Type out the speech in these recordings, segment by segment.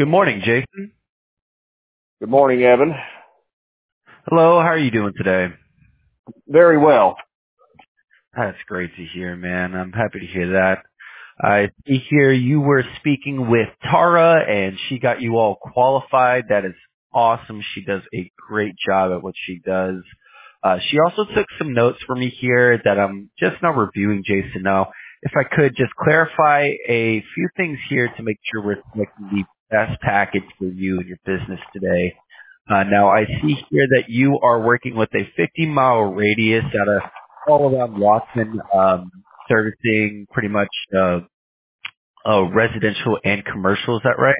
Good morning, Jason. Good morning, Evan. Hello, how are you doing today? Very well. That's great to hear, man. I'm happy to hear that. I see here you were speaking with Tara and she got you all qualified. That is awesome. She does a great job at what she does. She also took some notes for me here that I'm just now reviewing, Jason. Now, if I could just clarify a few things here to make sure we're selecting the best package for you and your business today. Now, I see here that you are working with a 50-mile radius out of all around Watson, servicing pretty much residential and commercial. Is that right?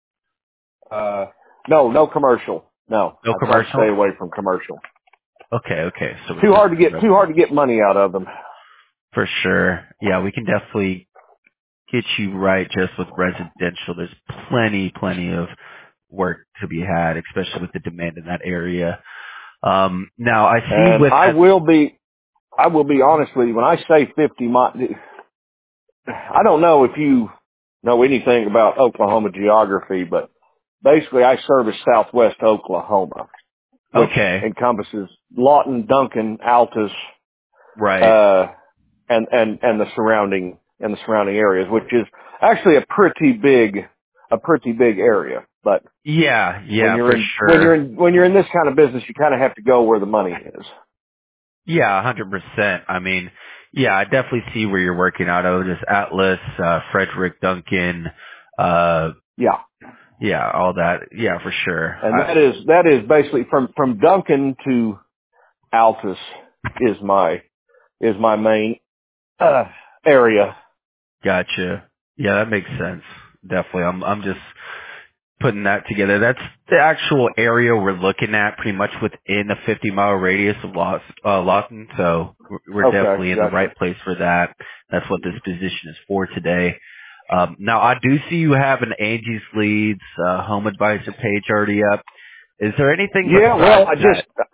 No commercial. No, No I try to stay commercial? away from commercial. Okay. So Too we're just too hard to get money out of them. for sure. Yeah, we can definitely get you right just with residential. There's plenty of work to be had, especially with the demand in that area. Now I see And with that. I will be honest with you. When I say 50 miles, I don't know if you know anything about Oklahoma geography, but basically I service southwest Oklahoma, which Okay, encompasses Lawton, Duncan, Altus, right. uh, and the surrounding areas, which is actually a pretty big area. But Yeah, for sure. when you're in this kind of business, you kind of have to go where the money is. Yeah, 100%. I mean, yeah, I definitely see where you're working out of. Just Atlas, Frederick, Duncan, uh, Yeah, yeah, all that. Yeah, for sure. and that is basically from Duncan to Altus is my main area. Gotcha. Yeah, that makes sense. Definitely. I'm just putting that together. That's the actual area we're looking at, pretty much within a 50-mile radius of Lawton. So we're Okay, definitely in the gotcha. right place for that. That's what this position is for today. Now I do see you have an Angie's Leads home advisor page already up. Is there anything Yeah, well, besides I that? just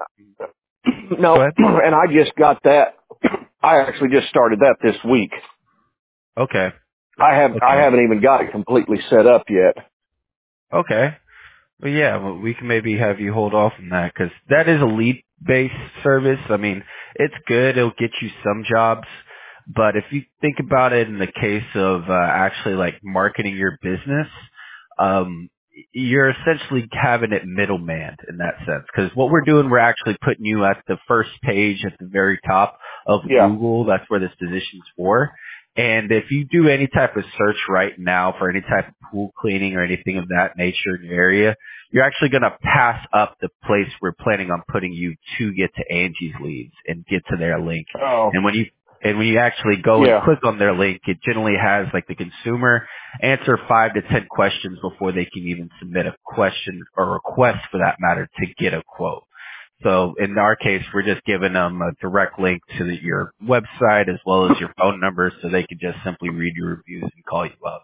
Go no, ahead. and I just got that. I actually just started that this week. Okay. I Okay. haven't even got it completely set up yet. Okay. Well, yeah, we can maybe have you hold off on that because that is a lead-based service. I mean, it's good. It'll get you some jobs. But if you think about it in the case of actually like marketing your business, um, you're essentially having it middleman in that sense. Because what we're doing, we're actually putting you at the first page at the very top of Yeah. Google. That's where this position's for. And if you do any type of search right now for any type of pool cleaning or anything of that nature in your area, you're actually going to pass up the place we're planning on putting you to get to Angie's Leads and get to their link. Oh, And when you actually go and yeah. click on their link, it generally has like the consumer answer 5 to 10 questions before they can even submit a question or request for that matter to get a quote. So in our case, we're just giving them a direct link to your website as well as your phone number so they can just simply read your reviews and call you up.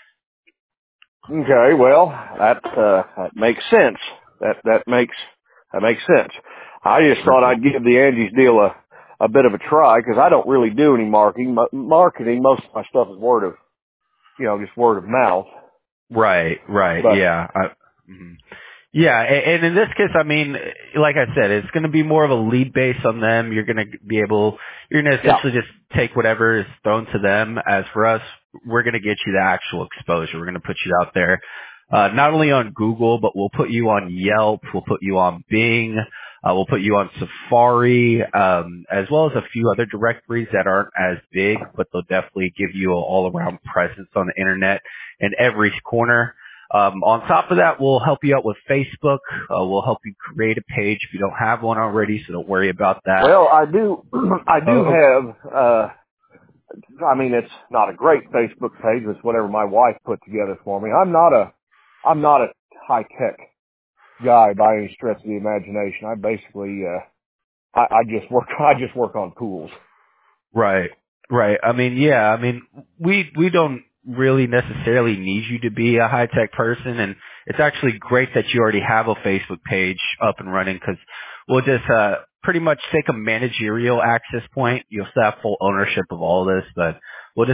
Okay. Well, that makes sense. That makes sense. I just thought Perfect. I'd give the Angie's deal a bit of a try because I don't really do any marketing. Marketing, most of my stuff is just word of mouth. Right. But Yeah. Mhm. Yeah, and in this case, I mean, like I said, it's going to be more of a lead base on them. You're going to you're going to yeah. essentially just take whatever is thrown to them. As for us, we're going to get you the actual exposure. We're going to put you out there, not only on Google, but we'll put you on Yelp. We'll put you on Bing. We'll put you on Safari, as well as a few other directories that aren't as big, but they'll definitely give you an all-around presence on the internet in every corner. On top of that, we'll help you out with Facebook. We'll help you create a page if you don't have one already, so don't worry about that. Well, I do. I do Oh, have. I mean, it's not a great Facebook page. It's whatever my wife put together for me. I'm not a high tech guy by any stretch of the imagination. I basically, I just work on pools. right, right. I mean, yeah. I mean, we don't really necessarily need you to be a high tech person, and it's actually great that you already have a Facebook page up and running because we'll just pretty much take a managerial access point. You'll still have full ownership of all this, but we'll just get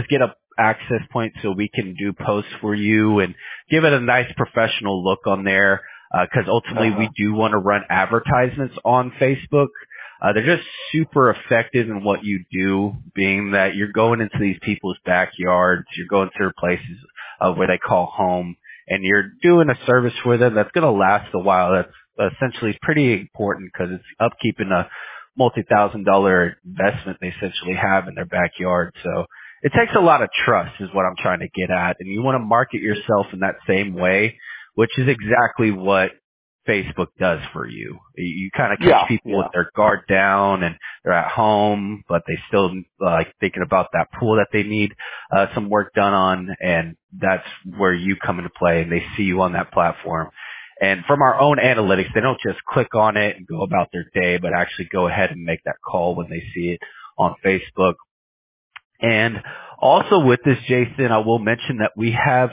access point so we can do posts for you and give it a nice professional look on there. Cause ultimately we do want to run advertisements on Facebook. They're just super effective in what you do, being that you're going into these people's backyards, you're going to their places where they call home, and you're doing a service for them that's going to last a while. That's essentially pretty important because it's upkeeping a multi-$1,000 investment they essentially have in their backyard. So it takes a lot of trust is what I'm trying to get at. And you want to market yourself in that same way, which is exactly what Facebook does for you. You kind of catch people with their guard down and they're at home, but they still like thinking about that pool that they need some work done on. And that's where you come into play and they see you on that platform. And from our own analytics, they don't just click on it and go about their day, but actually go ahead and make that call when they see it on Facebook. And also with this, Jason, I will mention that we have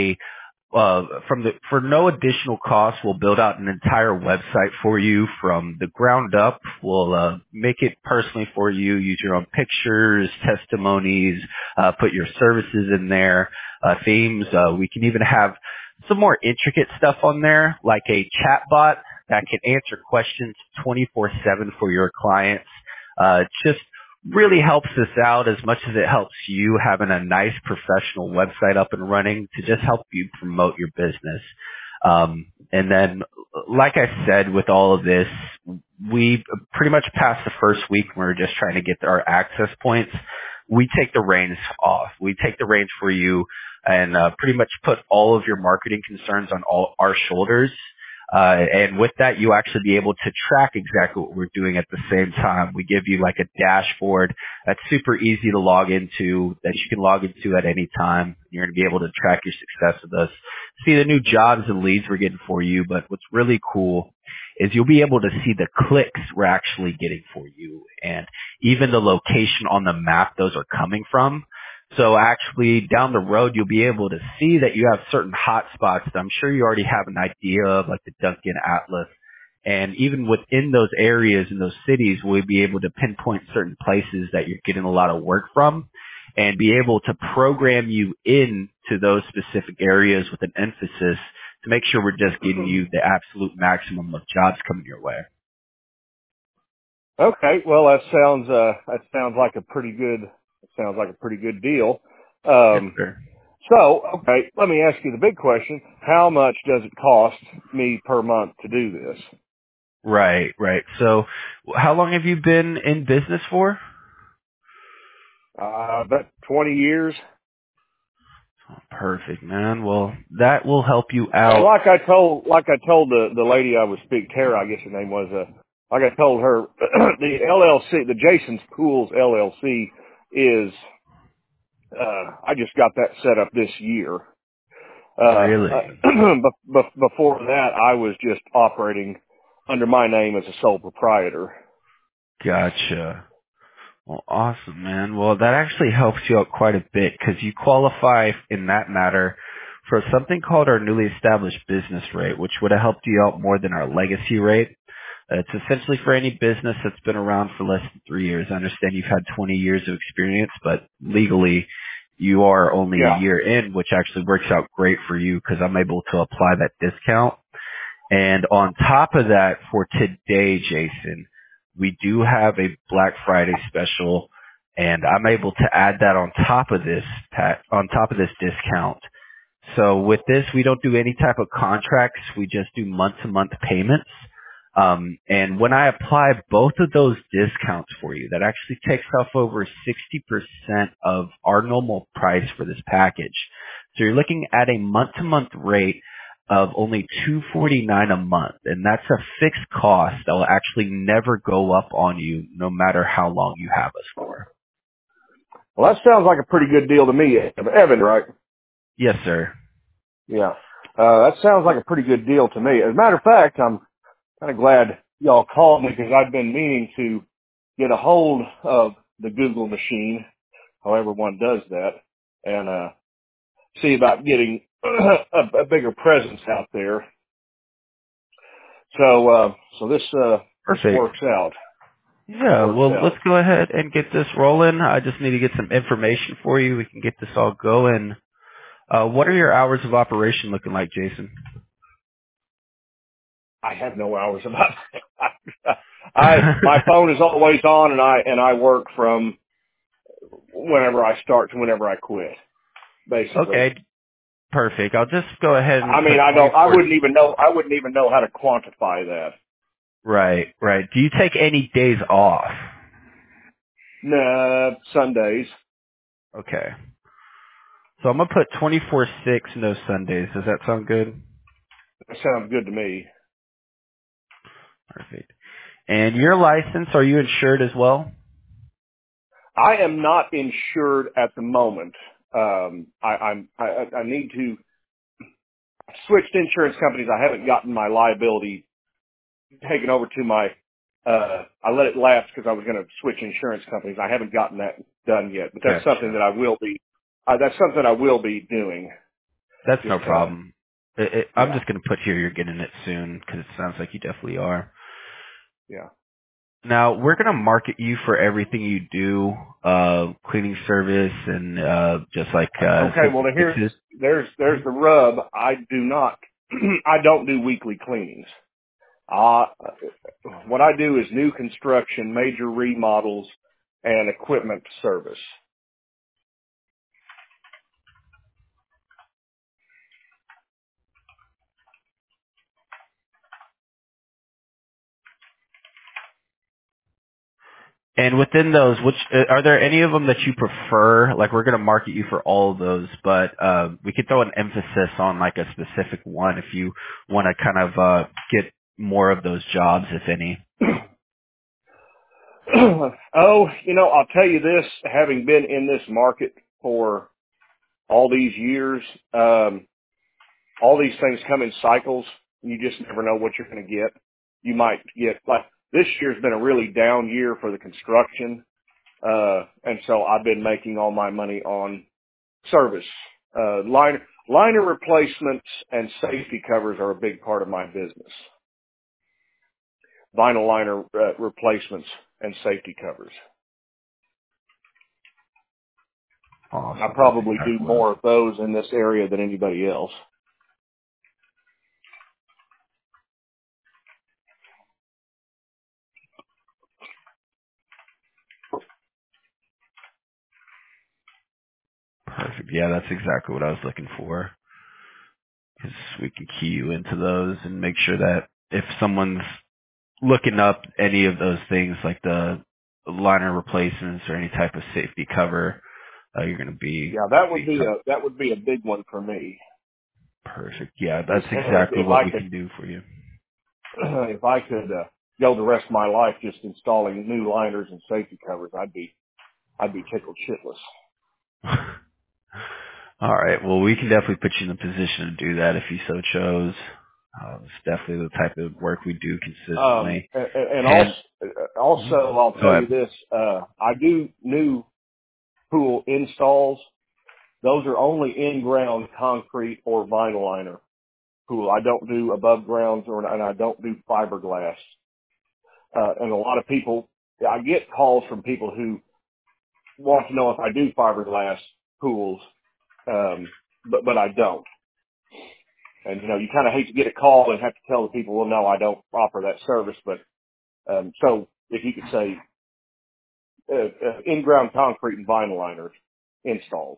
for no additional cost, we'll build out an entire website for you from the ground up. We'll make it personally for you, use your own pictures, testimonies, put your services in there, themes. We can even have some more intricate stuff on there, like a chat bot that can answer questions 24/7 for your clients. Just really helps us out as much as it helps you having a nice professional website up and running to just help you promote your business. And then, like I said, with all of this, we pretty much past the first week, we're just trying to get our access points. We take the reins off. We take the reins for you and pretty much put all of your marketing concerns on all our shoulders. And with that, you actually be able to track exactly what we're doing at the same time. We give you like a dashboard that's super easy to log into, that you can log into at any time. You're going to be able to track your success with us, see the new jobs and leads we're getting for you. But what's really cool is you'll be able to see the clicks we're actually getting for you and even the location on the map those are coming from. So actually down the road, you'll be able to see that you have certain hot spots that I'm sure you already have an idea of, like the Duncan Atlas. And even within those areas and those cities, we'll be able to pinpoint certain places that you're getting a lot of work from and be able to program you into those specific areas with an emphasis to make sure we're just getting you the absolute maximum of jobs coming your way. Okay, well that sounds like a pretty good deal. Yes, sir. So, okay, let me ask you the big question. How much does it cost me per month to do this? Right. So how long have you been in business for? About 20 years. Perfect, man. Well, that will help you out. Like I told the lady I was speaking, Tara, I guess her name was, like I told her, the LLC, the Jason's Pools LLC is, I just got that set up this year. Really? Before that, I was just operating under my name as a sole proprietor. Gotcha. Well, awesome, man. Well, that actually helps you out quite a bit because you qualify in that matter for something called our newly established business rate, which would have helped you out more than our legacy rate. It's essentially for any business that's been around for less than 3 years. I understand you've had 20 years of experience, but legally you are only a year in, which actually works out great for you because I'm able to apply that discount. And on top of that, for today, Jason, we do have a Black Friday special, and I'm able to add that on top of this, discount. So with this, we don't do any type of contracts. We just do month-to-month payments. And when I apply both of those discounts for you, that actually takes off over 60% of our normal price for this package. So you're looking at a month-to-month rate of only $249 a month, and that's a fixed cost that will actually never go up on you, no matter how long you have us for. Well, that sounds like a pretty good deal to me, Evan, right? Yes, sir. Yeah. That sounds like a pretty good deal to me. As a matter of fact, I'm kind of glad y'all called me because I've been meaning to get a hold of the Google machine, however one does that, and see about getting a bigger presence out there. So this Perfect. works out. Yeah, or well, let's sell. go ahead and get this rolling. I just need to get some information for you. We can get this all going. What are your hours of operation looking like, Jason? I have no hours about it. My phone is always on, and I work from whenever I start to whenever I quit, basically. Okay, perfect. I'll just go ahead and I mean, put I 24. wouldn't even know how to quantify that. Right, right. Do you take any days off? Nah, Sundays. Okay. So I'm going to put 24/6, no Sundays. Does that sound good? That sounds good to me. Perfect. And your license, are you insured as well? I am not insured at the moment. I need to switch insurance companies. I haven't gotten my liability taken over to my, I let it lapse because I was going to switch insurance companies. I haven't gotten that done yet, but that's something Gotcha. that that's something I will be doing. That's Just, no problem. I'm yeah, just going to put here you're getting it soon because it sounds like you definitely are. yeah. Now, we're going to market you for everything you do, cleaning service and just like Okay, well, simple fixes. there's the rub. I do not, I don't do weekly cleanings. Uh, what I do is new construction, major remodels, and equipment service. And within those, which are there any of them that you prefer? Like we're going to market you for all of those, but we could throw an emphasis on like a specific one if you want to kind of get more of those jobs, if any. Oh, I'll tell you this, having been in this market for all these years, all these things come in cycles. You just never know what you're going to get. You might get, like, this year's been a really down year for the construction. And so I've been making all my money on service. Liner replacements and safety covers are a big part of my business. Vinyl liner replacements and safety covers. I Awesome. That's probably do exactly what I was. more of those in this area than anybody else. Perfect. Yeah, that's exactly what I was looking for. Because we can key you into those and make sure that if someone's looking up any of those things like the liner replacements or any type of safety cover, you're going to be Yeah, that would be a big one for me. perfect. Yeah, Because that's hell, exactly if what I we could, can do for you. if I could go the rest of my life just installing new liners and safety covers, I'd be tickled shitless. All right. Well, we can definitely put you in a position to do that if you so chose. It's definitely the type of work we do consistently. And And also, I'll go tell you ahead. this: I do new pool installs. Those are only in-ground concrete or vinyl liner pool. I don't do above grounds and I don't do fiberglass. And a lot of people, I get calls from people who want to know if I do fiberglass pools, but I don't. And you kind of hate to get a call and have to tell the people, well, no, I don't offer that service. But so if you could say in-ground concrete and vinyl liners installed.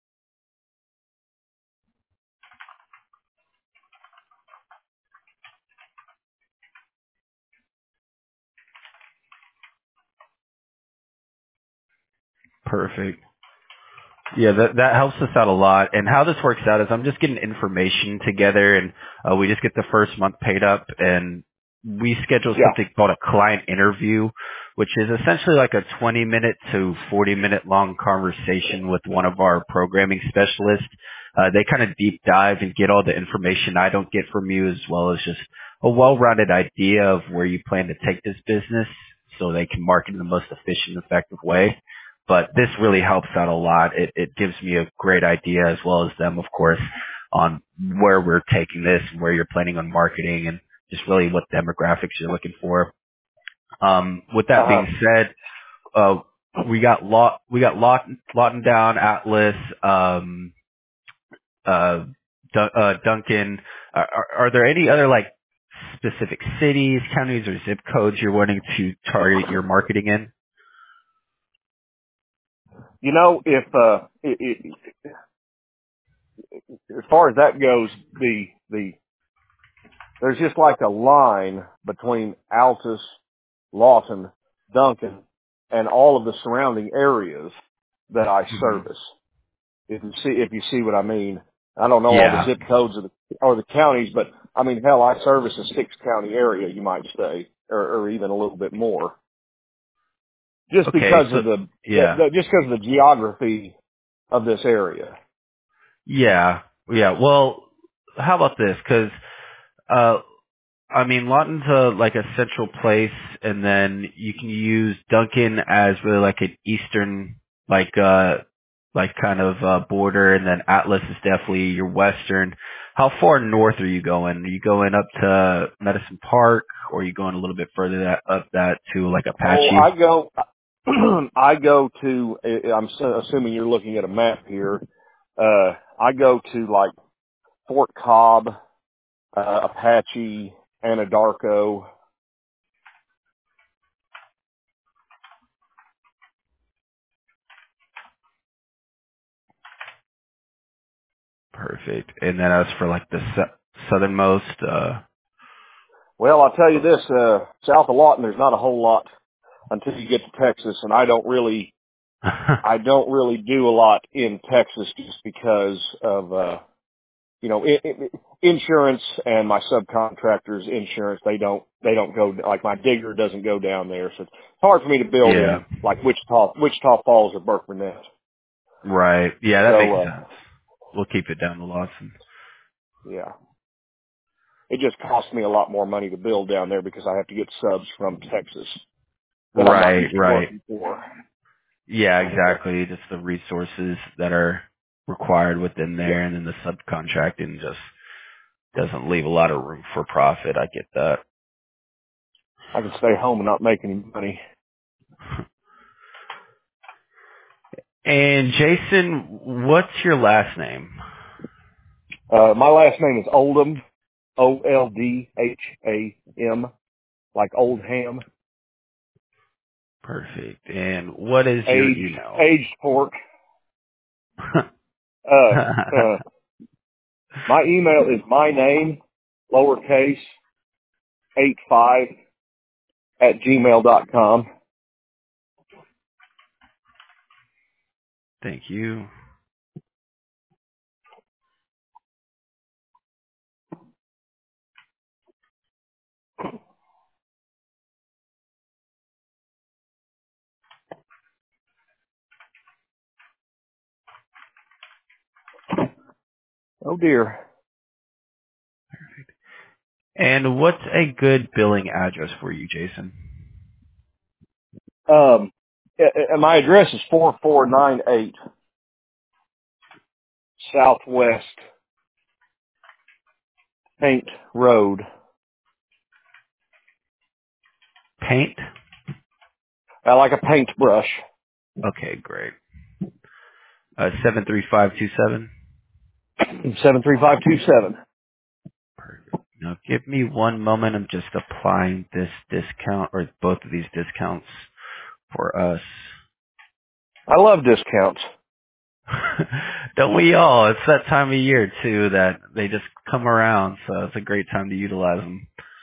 Perfect. Yeah, that helps us out a lot. And how this works out is I'm just getting information together, and we just get the first month paid up, and we schedule Yeah, something called a client interview, which is essentially like a 20-minute to 40-minute long conversation with one of our programming specialists. They kind of deep dive and get all the information I don't get from you, as well as just a well-rounded idea of where you plan to take this business so they can market in the most efficient, effective way. But this really helps out a lot. It gives me a great idea, as well as them, of course, on where we're taking this and where you're planning on marketing and just really what demographics you're looking for. With that being said, we got Lawton down, Atlas, Duncan. Are there any other like specific cities, counties, or zip codes you're wanting to target your marketing in? You know, if as far as that goes, there's just like a line between Altus, Lawton, Duncan, and all of the surrounding areas that I service. If you see what I mean. I don't know all the Yeah. zip codes or the counties, but I mean, hell, I service a 6-county area, you might say, or even a little bit more. Just Okay. because So, of yeah. just because of the geography of this area. Yeah. Yeah. Well, how about this? Because, I mean, Lawton's like a central place, and then you can use Duncan as really like an eastern, like kind of border, and then Atlas is definitely your western. How far north are you going? Are you going up to Medicine Park, or are you going a little bit further up that to like Oh, Apache? I go to, assuming you're looking at a map here, I go to like Fort Cobb, Apache, Anadarko. Perfect. And then as for like the southernmost, Well, I'll tell you this, south of Lawton, there's not a whole lot until you get to Texas, and I don't really do a lot in Texas just because of, insurance and my subcontractors' insurance. They don't go, like my digger doesn't go down there. So it's hard for me to build yeah, in like Wichita Falls or Berkman. right. Yeah, that makes So, sense. We'll keep it down to Lawson. yeah, it just costs me a lot more money to build down there because I have to get subs from Texas that I'm not Right, used to right. working for. Yeah, exactly. Just the resources that are required within Yeah, there, and then the subcontracting just doesn't leave a lot of room for profit. I get that. I can stay home and not make any money. And Jason, what's your last name? My last name is Oldham, Oldham, like Old Ham. Perfect. And what is your email? Aged pork. Uh, uh, my email is my name, lowercase, 85 at gmail.com. Thank you. Oh dear. And what's a good billing address for you, Jason? My address is 4498 Southwest Paint Road. Paint? I like a paintbrush. Okay, great. 73527. 73527. Perfect. Now give me one moment. I'm just applying this discount or both of these discounts for us. I love discounts. Don't we all? It's that time of year too that they just come around, so it's a great time to utilize them.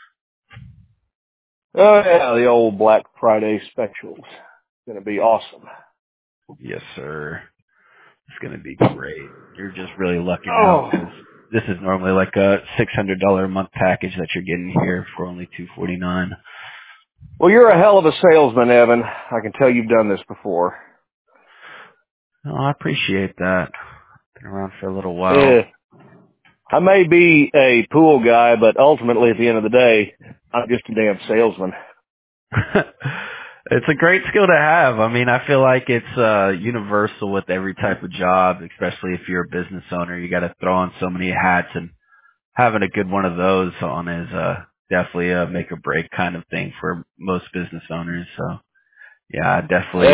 Oh yeah, the old Black Friday specials. Gonna be awesome. Yes, sir. It's gonna be great. You're just really lucking out Oh. because this is normally like a $600 a month package that you're getting here for only $249. Well, you're a hell of a salesman, Evan. I can tell you've done this before. Oh, I appreciate that. Been around for a little while. Eh, I may be a pool guy, but ultimately at the end of the day, I'm just a damn salesman. It's a great skill to have. I mean, I feel like it's universal with every type of job, especially if you're a business owner. You got to throw on so many hats, and having a good one of those on definitely a make or break kind of thing for most business owners. So yeah, definitely.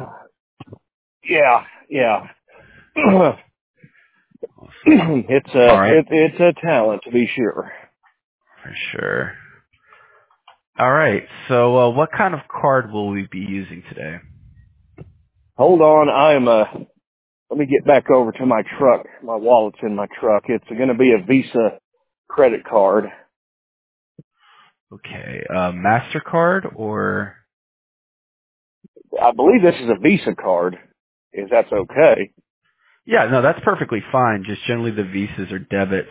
Yeah. Awesome. All right, It's a talent to be sure. for sure. All right. So what kind of card will we be using today? Hold on, let me get back over to my truck. My wallet's in my truck. It's going to be a Visa credit card. Okay, MasterCard or? I believe this is a Visa card, if that's okay. Yeah, no, that's perfectly fine. Just generally the Visas or debits.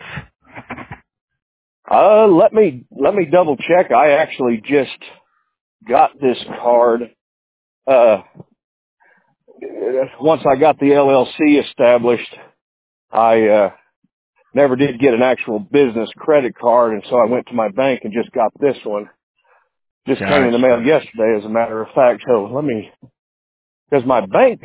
Let me double check. I actually just got this card, once I got the LLC established. I never did get an actual business credit card, and so I went to my bank and just got this one. Just came in the mail Gotcha. yesterday, as a matter of fact. So because my bank,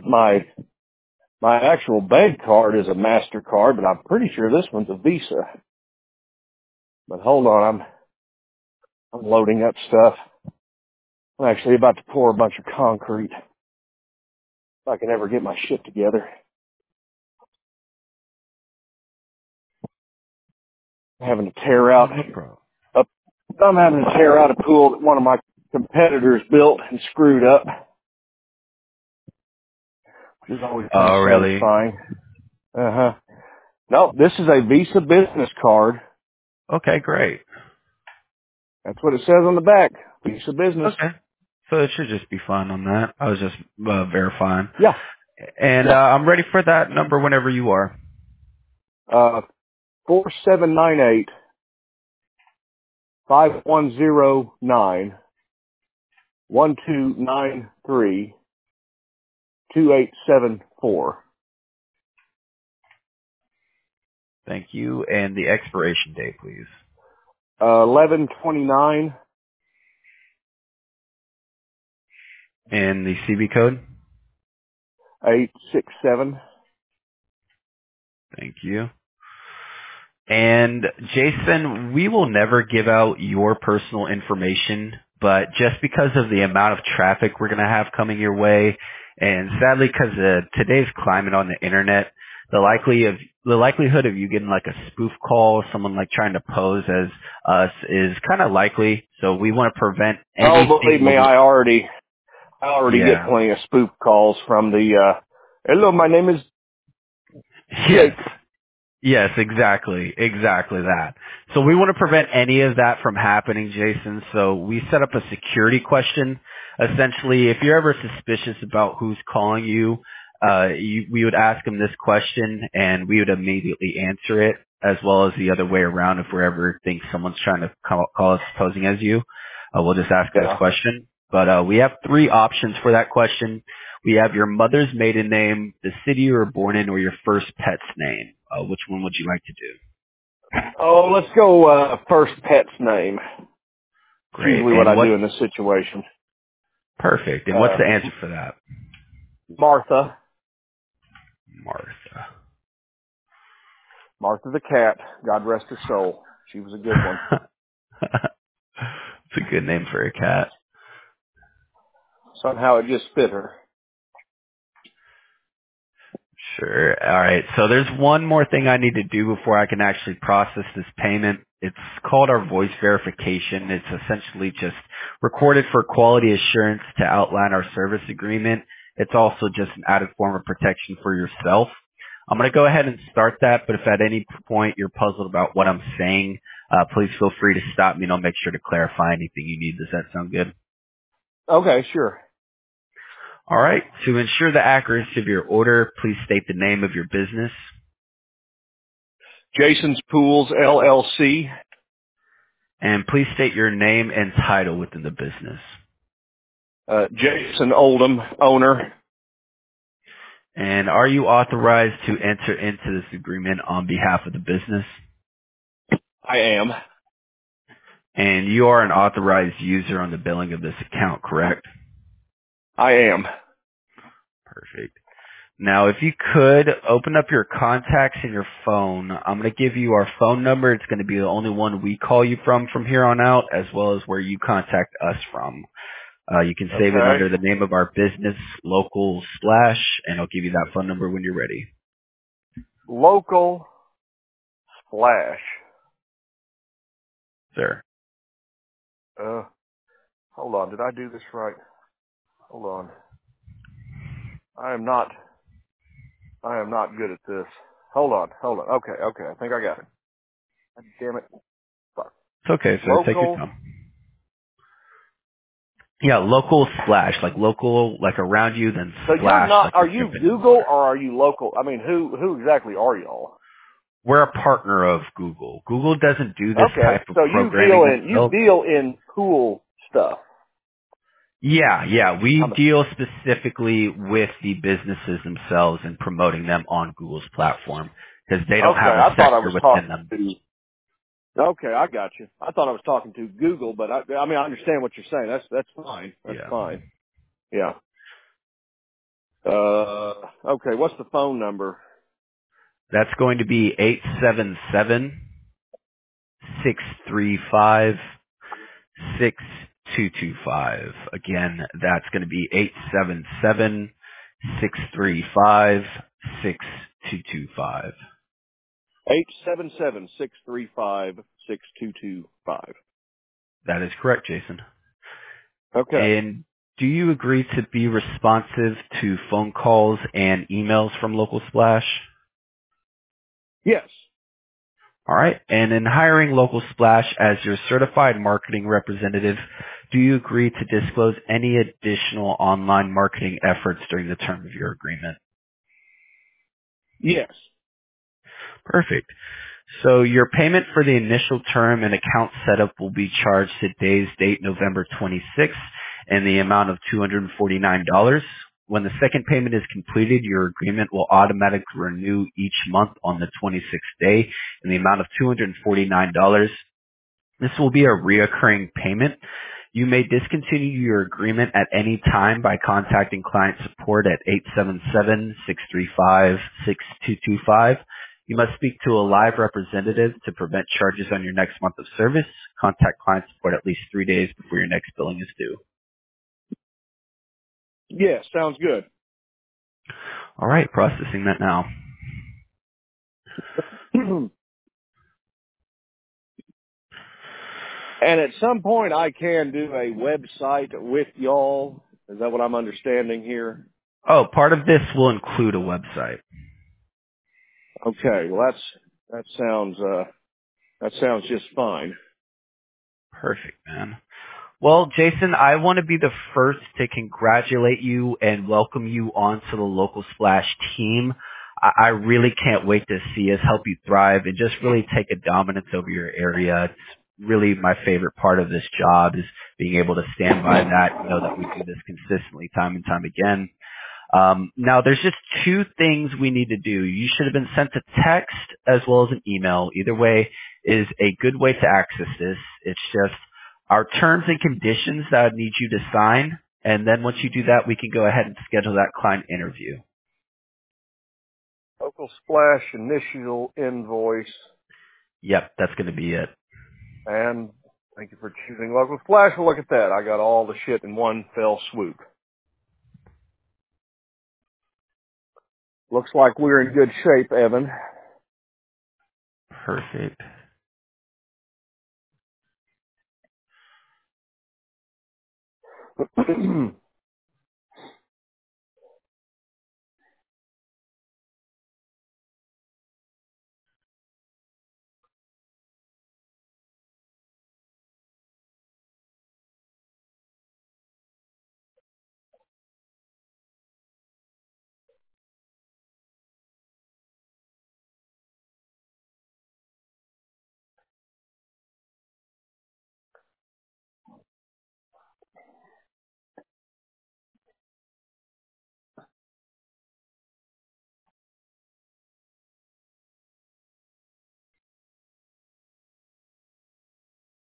my actual bank card is a MasterCard, but I'm pretty sure this one's a Visa. But hold on, I'm loading up stuff. I'm actually about to pour a bunch of concrete if I can ever get my shit together. I'm having to tear Yeah, out no problem. I'm having to tear out a pool that one of my competitors built and screwed up, which is always kind of Oh, really? satisfying. Uh-huh. No, this is a Visa business card. Okay, great. That's what it says on the back. Visa business. Okay. So it should just be fine on that. I was just verifying. Yeah, And yeah. I'm ready for that number whenever you are. 4798 5109 1293 2874. Thank you. And the expiration date, please. 1129 And the CB code. 867. Thank you. And Jason, we will never give out your personal information, but just because of the amount of traffic we're going to have coming your way, and sadly because of today's climate on the internet, the likelihood of you getting like a spoof call, someone like trying to pose as us is kind of likely. So we want to prevent Oh, believe anything me, over. I already get Yeah. plenty of spoof calls from hello, my name is Yes. Jake. Yes, exactly that. So we want to prevent any of that from happening, Jason. So we set up a security question. Essentially, if you're ever suspicious about who's calling you, we would ask them this question and we would immediately answer it, as well as the other way around. If we ever think someone's trying to call us posing as you, we'll just ask them this Yeah. question. But we have three options for that question. We have your mother's maiden name, the city you were born in, or your first pet's name. Which one would you like to do? Oh, let's go first pet's name. It's Great. usually what And I what? do in this situation. Perfect. And what's the answer for that? Martha. Martha. Martha the cat. God rest her soul. She was a good one. It's a good name for a cat. Somehow it just fit her. Sure. All right. So there's one more thing I need to do before I can actually process this payment. It's called our voice verification. It's essentially just recorded for quality assurance to outline our service agreement. It's also just an added form of protection for yourself. I'm going to go ahead and start that, but if at any point you're puzzled about what I'm saying, please feel free to stop me and I'll make sure to clarify anything you need. Does that sound good? Okay, sure. All right. To ensure the accuracy of your order, please state the name of your business. Jason's Pools, LLC. And please state your name and title within the business. Jason Oldham, owner. And are you authorized to enter into this agreement on behalf of the business? I am. And you are an authorized user on the billing of this account, correct? I am. Perfect. Now, if you could open up your contacts in your phone, I'm going to give you our phone number. It's going to be the only one we call you from here on out, as well as where you contact us from. You can save it Okay. under the name of our business, Local Splash, and I'll give you that phone number when you're ready. Local Splash. Sir. Hold on. Did I do this right? Hold on. I am not good at this. Hold on. Okay. I think I got it. God damn it. Fuck. It's okay, sir. Take your Local. time. Yeah, Local Splash, like local, like around you, then So you're Splash, not, like are you're you dipping in Google water. or are you local? I mean, who exactly are y'all? We're a partner of Google. Google doesn't do this Okay. type of So programming you themselves. deal in pool stuff. Yeah. We I'm a, deal specifically with the businesses themselves and promoting them on Google's platform because they don't okay. have a I thought I sector was within talking them. to, okay, I got you. I thought I was talking to Google, but I mean, I understand what you're saying. That's fine. That's Yeah. fine. Yeah. Okay. What's the phone number? That's going to be 877-635-6225. Again, that's going to be 877-635-6225. 877-635-6225. That is correct, Jason. Okay. And do you agree to be responsive to phone calls and emails from Local Splash? Yes. All right. And in hiring Local Splash as your certified marketing representative, do you agree to disclose any additional online marketing efforts during the term of your agreement? Yes. Perfect. So your payment for the initial term and account setup will be charged today's date, November 26th, in the amount of $249. When the second payment is completed, your agreement will automatically renew each month on the 26th day in the amount of $249. This will be a reoccurring payment. You may discontinue your agreement at any time by contacting client support at 877-635-6225. You must speak to a live representative to prevent charges on your next month of service. Contact client support at least 3 days before your next billing is due. Yes. Sounds good. All right, processing that now. And at some point I can do a website with y'all. Is that what I'm understanding here? Oh, part of this will include a website. Okay. Well, that sounds just fine. Perfect, man. Well, Jason, I want to be the first to congratulate you and welcome you onto the Local Splash team. I really can't wait to see us help you thrive and just really take a dominance over your area. It's really my favorite part of this job is being able to stand by that, know that we do this consistently time and time again. Now, there's just two things we need to do. You should have been sent a text as well as an email. Either way is a good way to access this. It's just our terms and conditions that I need you to sign. And then once you do that, we can go ahead and schedule that client interview. Local Splash initial invoice, Yep, that's going to be it. and thank you for choosing Local Splash. Well, look at that. I got all the shit in one fell swoop. Looks like we're in good shape, Evan. Perfect.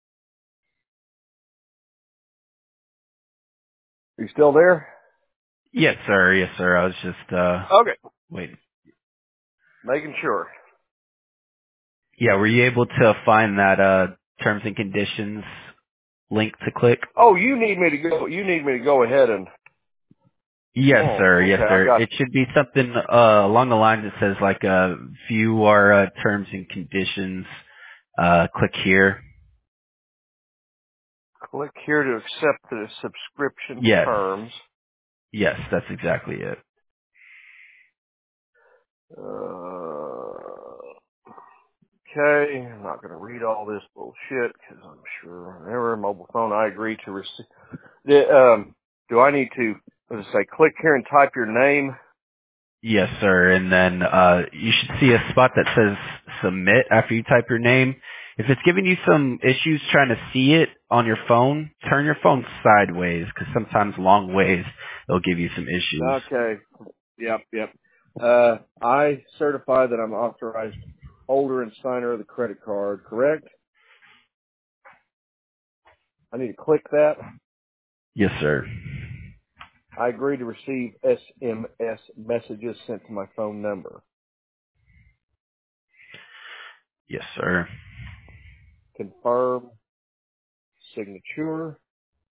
You still there? Yes, sir. Yes, sir. I was just Okay. waiting. Making sure. Yeah, were you able to find that terms and conditions link to click? Oh, you need me to go. You need me to go ahead and. Yes, sir. Oh, Yes, okay. I sir. got It should be something along the lines that says like view our terms and conditions. Click here. click here to accept the subscription Yes. terms. Yes, that's exactly it. Okay. I'm not going to read all this bullshit because I'm sure whenever a mobile phone I agree to receive. Do I need to? Let's say click here and type your name. Yes, sir. And then you should see a spot that says submit after you type your name. If it's giving you some issues trying to see it on your phone, turn your phone sideways because sometimes long ways it'll give you some issues. Okay. Yep. I certify that I'm authorized holder and signer of the credit card, correct? I need to click that. Yes, sir. I agree to receive SMS messages sent to my phone number. Yes, sir. Confirm signature.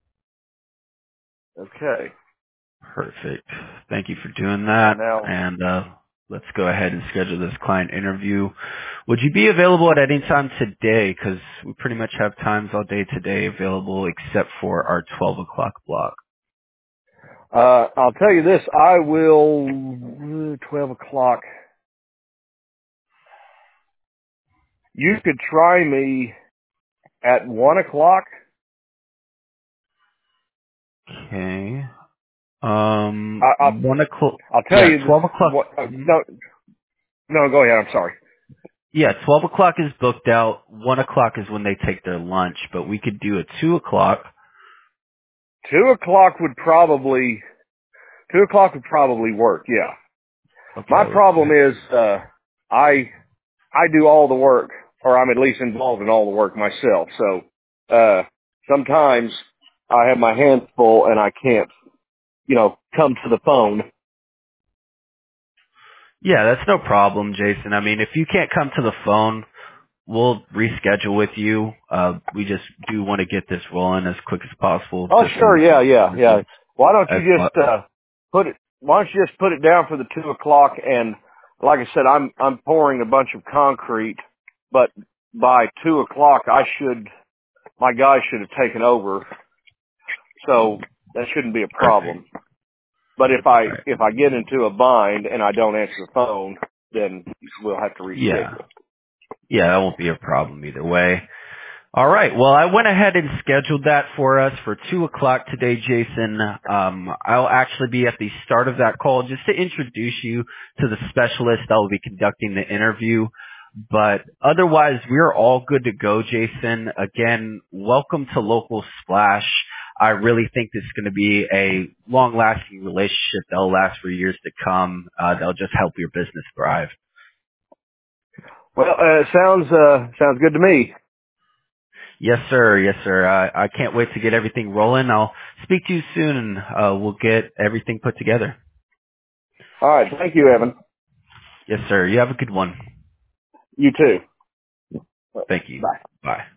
Okay. Perfect. Thank you for doing that. Now, And let's go ahead and schedule this client interview. Would you be available at any time today? Because we pretty much have times all day today available except for our 12 o'clock block. I'll tell you this, I will, 12 o'clock. You could try me at 1 o'clock. Okay. I'll 1 o'clock. tell Yeah, you, 12 o'clock. what, no, go ahead, I'm sorry. Yeah, 12 o'clock is booked out. 1 o'clock is when they take their lunch, but we could do a 2 o'clock. 2 o'clock would probably work, yeah. Okay, My let's problem see. is, I do all the work, or I'm at least involved in all the work myself. So, sometimes I have my hands full and I can't, come to the phone. Yeah, that's no problem, Jason. I mean, if you can't come to the phone, we'll reschedule with you. We just do want to get this rolling as quick as possible Oh, to send sure, this yeah. interview. Why don't As you well. just, why don't you just put it down for the 2 o'clock and, like I said, I'm pouring a bunch of concrete, but by 2 o'clock my guy should have taken over, so that shouldn't be a Perfect. problem. But All right. if I get into a bind and I don't answer the phone, then we'll have to Yeah. reschedule. Yeah, that won't be a problem either way. All right. Well, I went ahead and scheduled that for us for 2 o'clock today, Jason. I'll actually be at the start of that call just to introduce you to the specialist that will be conducting the interview. But otherwise, we're all good to go, Jason. Again, welcome to Local Splash. I really think this is going to be a long-lasting relationship that'll last for years to come. That'll just help your business thrive. Well, sounds good to me. Yes, sir. Yes, sir. I can't wait to get everything rolling. I'll speak to you soon, and we'll get everything put together. All right. Thank you, Evan. Yes, sir. You have a good one. You too. Thank you. Bye. Bye.